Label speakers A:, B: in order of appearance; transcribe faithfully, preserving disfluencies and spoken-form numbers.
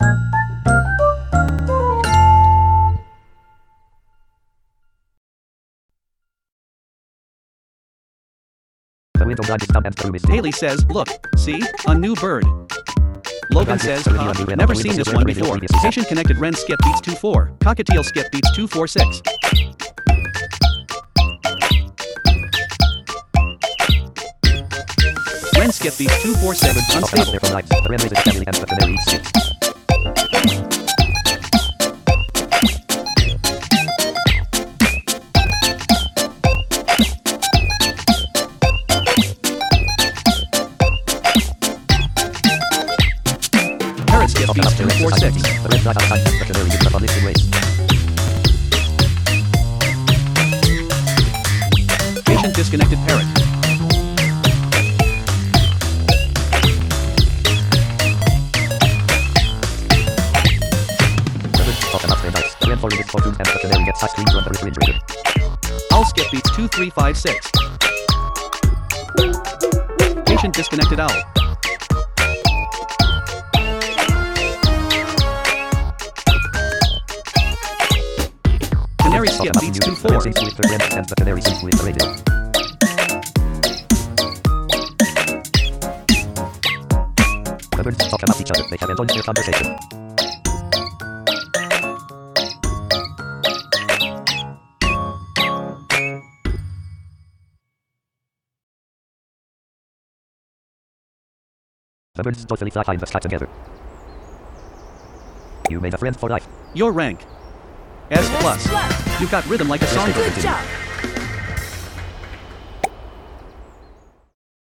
A: The window got stop and through.
B: Haley says, look, see, a new bird. Logan says, huh, never seen this one before. Patient connected Ren skip beats two four. Cockatiel skip beats two four six. Ren skip beats two four seven. Unstable.
A: The Ren raises family and the canary eats six.
B: Parrot skip beats two four six.
A: The Ren dot outside the canary uses a listed race.
B: Patient disconnected parrot.
A: The Ren forwarded fortunes and the canary gets ice cream from the refrigerator.
B: Owl skip beats two three five six. Patient disconnected owl. Canary skip beats two four.
A: The Ren sings with the Ren and the canary sings with the radio. The birds talk about each other. They have enjoyed their conversation. The birds totally fly high in the sky together. You made a friend for life.
B: Your rank. S plus. You got rhythm like a songbird.
C: Good job.